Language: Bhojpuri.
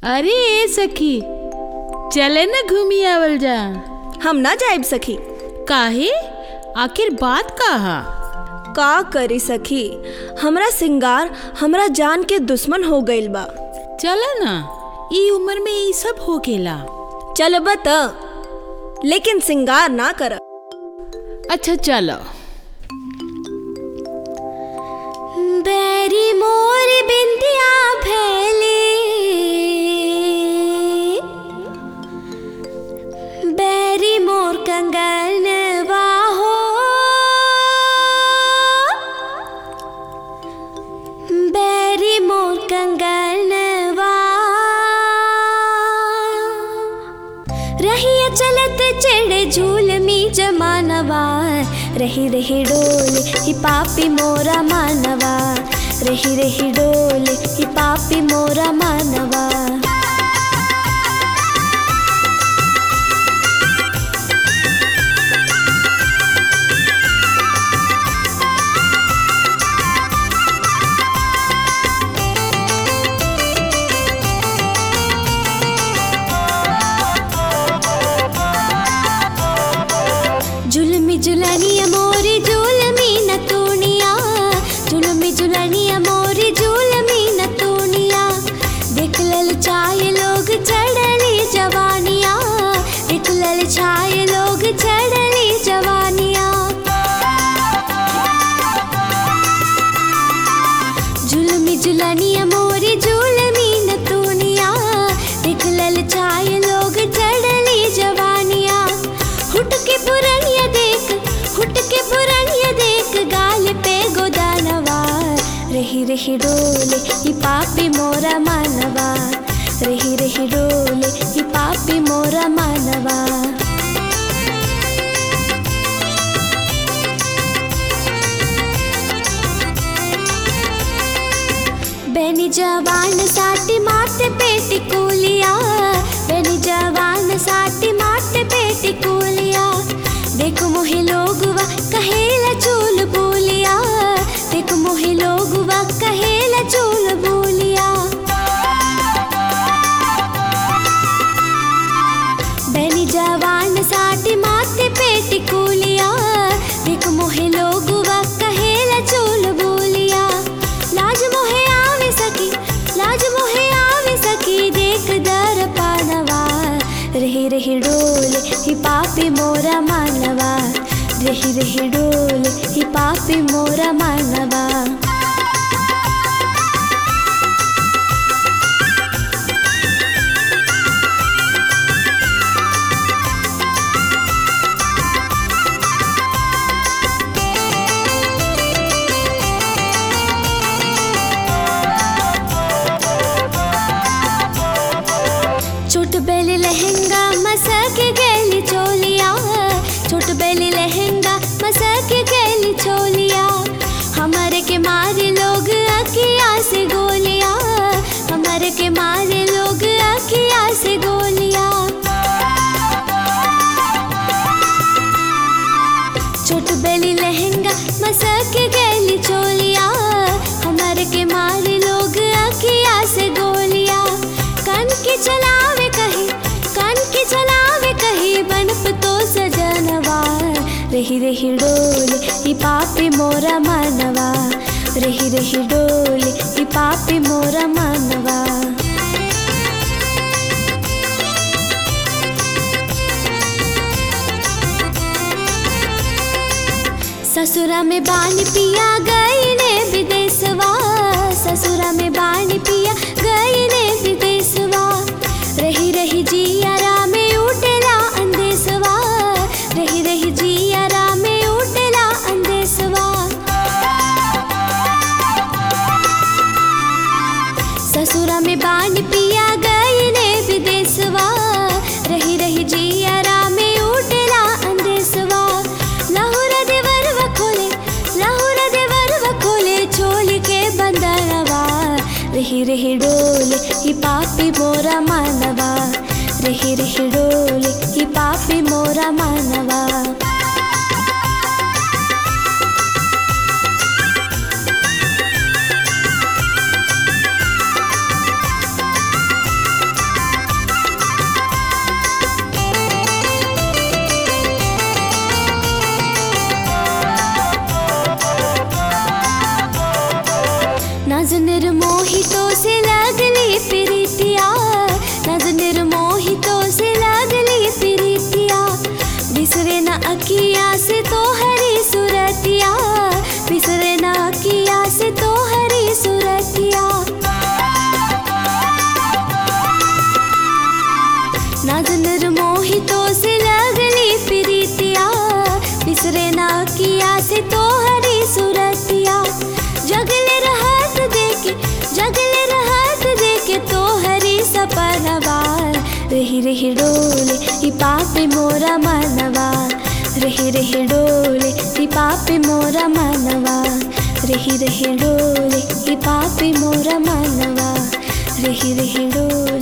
अरे ए सखी, चले न घूमी आवल जा। हम ना जाइब सखी। काहे? आखिर बात कहा? का करी सखी, हमरा सिंगार हमरा जान के दुश्मन हो गइल बा। चल ना, ई उम्र में ई सब हो गेला। चलब त, लेकिन सिंगार ना कर। अच्छा चलो। बैरी मोर बिंदिया फैले, बैरी मोर कंगन बाहो, बैरी मोर कंगन रहिया चलत चढ़ झूलमी जमानवा, रही रही डोल ही पापी मोरा मानवा, रही रही डोल ही पापी मोरा मानवा। जुलमी जुलनिया मोरी जुलमी न तूनिया, जुलमी जुलनिया मोरी जुलमी न तूनिया, देख लल चाहे लोग चढ़ली जवानिया, देख लल चाहे लोग चढ़ली जवानिया। जुलमी जुलनिया मोरी जुलमी न तूनिया, देख लल चाहे लोग चढ़ली जवानिया। हुट के पुरनिया देख, हुट के पुरनिया देख, गाल पे गोदानवा, रही रही डोले ही पापी मोरा मानवा, रही रही डोले ही पापी मोरा मानवा। बेनी जवान साटी माथे पेटी कुलिया, बेनी जवान साटी माथे पेटी कुलिया, देखो मोहे लोगवा कहेला चूल बोलिया, देखो मोहे लोगवा कहेला चूल बोलिया। बेनी जवान साटी माथे पेटी कुलिया, देखो मोहे लोगवा कहेला चूल बोलिया। लाज मोहे आवे सकी, लाज मोहे आवे सकी, देख दर पानवा, रही रही डोल ही पापी मोरा मानवा, रही रही डोल ही पापी मोरा मानवा। छोट बेली लहंगा मसक गली चोलिया, छोट बेली लहंगा मसक गली चोलिया, हमारे के मारे लोग अखिया से गोलिया, हमारे के मारे लोग अखिया से गोलिया। छोट बेली लहंगा मसक गली चोलिया, हमारे के मारे लोग अखिया से गोलिया। कान के चलावे कहीं, कान के चलावे कहीं, बनप तो सजनवा, रही रही डोल ही पापी मोरा मानवा, रही रही डोल ही पापी मोरा मानवा। ससुरा में बानी पिया गई ने विदेशवा, ससुरा में बानी पिया गई ने विदेशवा, रही रही जियारा में उठेला अंदेशवा, रही रही जियारा में उठेला अंदेशवा। ससुरा में बानी पिया गई ने विदेशवा, रही रही जियारा में उठेला अंदेशवा। लाहुरा देवरवा खोले, लाहुरा देवरवा खोले, छोली के बंदनवा, रही रही डोले ही पापी मोरा मानवा, रही रही डोले ही पापी मोरा मानवा। रही डोले ई पापी मोरा मनवा, रही रही डोले ई पापी मोरा मनवा, रही रही डोले ई पापी मोरा मनवा, रही रही डोले।